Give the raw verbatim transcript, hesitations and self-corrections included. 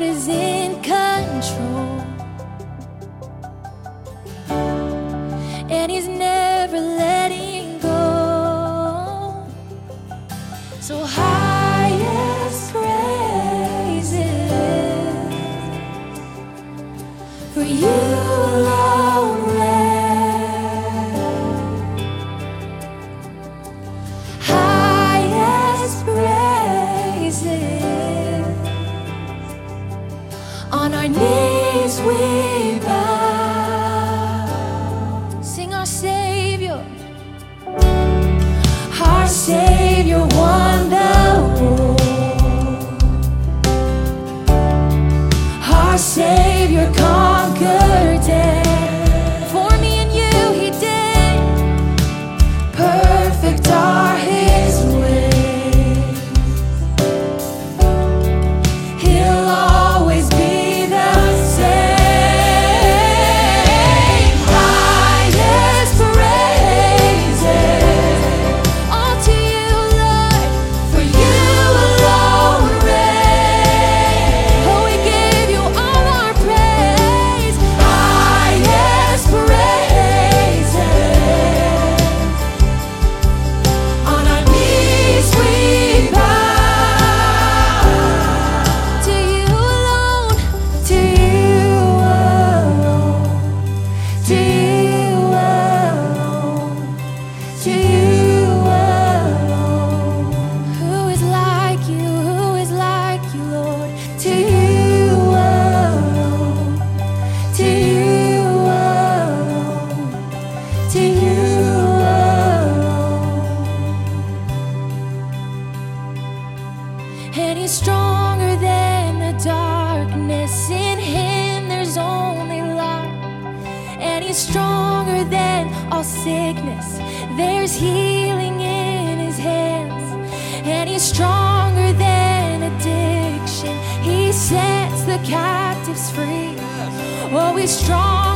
is in control, and He's never letting go. So highest praises for You alone reign. Highest praises, on our knees we bow. Sing our Savior, our Savior won the war. Our Savior conquered death. For me and you He did. Perfect are His ways. He'll always be the same. Highest praises all to You, Lord, for You alone reign. Oh, we give You all our praise. Highest praises, on our knees we bow. To You alone, to You alone, to You alone, to You alone. Who is like You? Who is like You, Lord? To You alone, to You alone, to You alone. And He's stronger than the darkness. In Him there's only light. And He's stronger than all sickness. There's healing in His hands. And He's stronger than addiction. He sets the captives free. Oh, He's strong.